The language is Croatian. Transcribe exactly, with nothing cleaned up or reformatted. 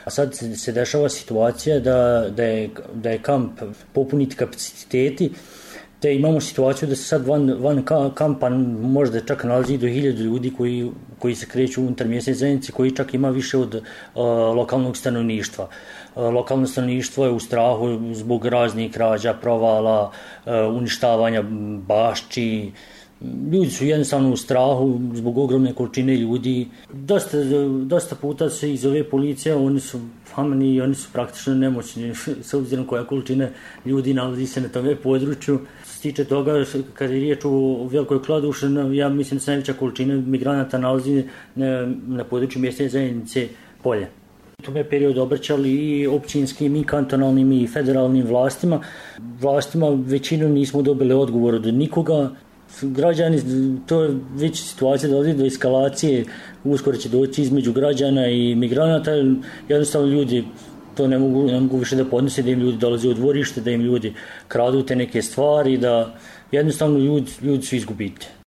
A sad se, se dešava situacija da, da, je, da je kamp popuniti kapaciteti, te imamo situaciju da se sad van, van kampa možda čak nalazi do hiljadu ljudi koji, koji se kreću unutar mjesne zajednice, koji čak ima više od uh, lokalnog stanovništva. Uh, lokalno stanovništvo je u strahu zbog raznih krađa, provala, uh, uništavanja bašči. Ljudi su jednostavno u strahu zbog ogromne količine ljudi. Dosta, dosta puta se iz ove policije, oni su famani i oni su praktično nemoćni s obzirom koja količina ljudi nalazi se na tome području. Što se tiče toga, kad je riječ o Velikoj Kladuši, ja mislim da se najveća količina migranata nalazi na, na području mjesne zajednice Polje. U tome periodu obraćali i općinskim, i kantonalnim, i federalnim vlastima. Vlastima većinom nismo dobili odgovor od nikoga. Građani, to je već situacija dolazi do eskalacije, uskoro će doći između građana i migranata, jednostavno ljudi to ne mogu, ne mogu više da podnose, da im ljudi dolaze u dvorište, da im ljudi kradu te neke stvari, da jednostavno ljudi, ljudi su izgubiti.